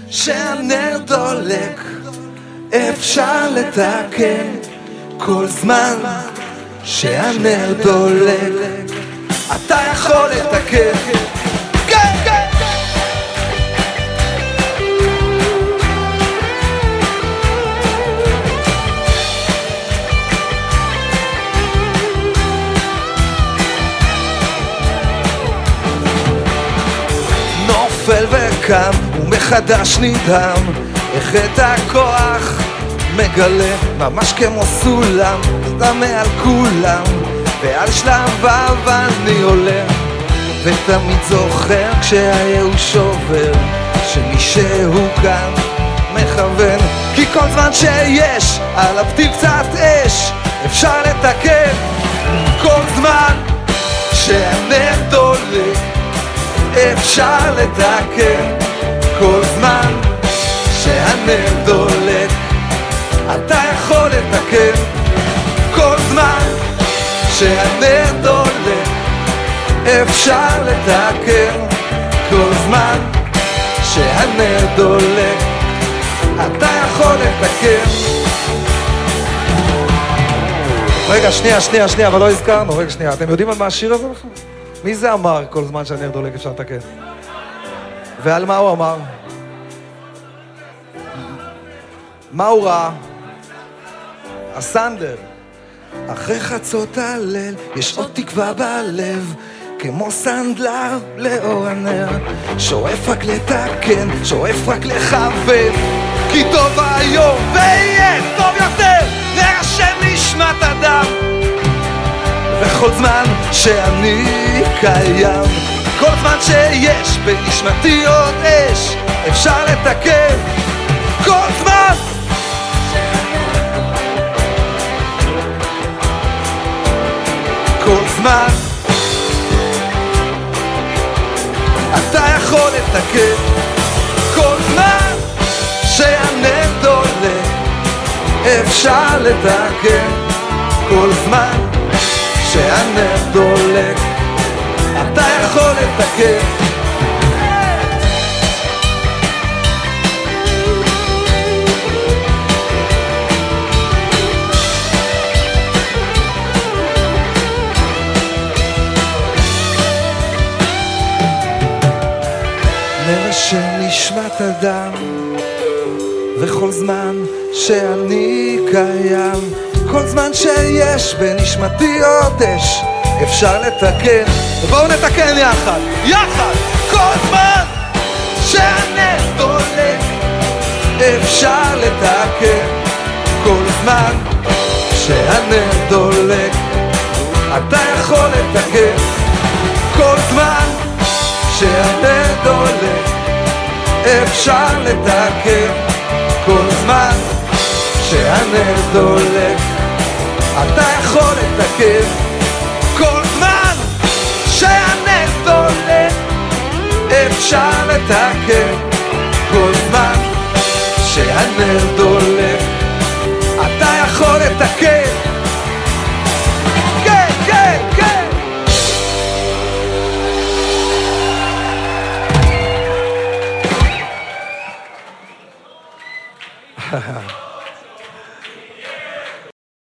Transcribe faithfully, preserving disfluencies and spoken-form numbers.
שהנר דולק, אפשר לתקן כל זמן שהנר דולק, אתה יכול לתקן. כן, כן. נופל וקם ומחדש נדהם, איך את הכוח מגלה ממש כמו סולם, אתה מעל כולם ועל שלביו אני עולה, ותמיד זוכר כשהייאוש שובר שמי שהוא כאן מכוון, כי כל זמן שיש עליו טיל קצת אש אפשר לתקן, כל זמן שהנר דולק אפשר לתקן, כל זמן שהנר דולק אתה יכול לתקן, כל זמן שהנר דולק אפשר לתקן, כל זמן שהנר דולק אתה יכול לתקן. רגע, שנייה, שנייה, שנייה, אבל לא הזכרנו, רגע, שנייה, אתם יודעים על מה השיר הזה בכלל? מי זה אמר כל זמן שהנר דולק אפשר לתקן? ועל מה הוא אמר? מה הוא ראה? הסנדר. אחרי חצות הליל יש עוד תקווה בלב, כמו סנדלר לאור הנר, שואף רק לתקן, שואף רק לחבב, כי טוב היום ויהיה טוב יותר, נרשם נשמת אדם, וכל זמן שאני קיים, כל זמן שיש בנשמתי עוד אש אפשר לתקן, כל זמן כל זמן אתה יכול לתקן, כל זמן שהנר דולק אפשר לתקן, כל זמן שהנר דולק אתה יכול לתקן. שנשמת אדם, וכל זמן שאני קיים, כל זמן שיש בנשמתי עוד אש אפשר לתקן, ובואו נתקן יחד, יחד, כל זמן שהנר דולק אפשר לתקן, כל זמן שהנר דולק אתה יכול לתקן, כל זמן שהנר דולק אפשר לתקן, כל זמן שהנר דולק אתה יכול לתקן, כל זמן שהנר דולק אפשר לתקן, כל זמן שהנר דולק אתה יכול לתקן.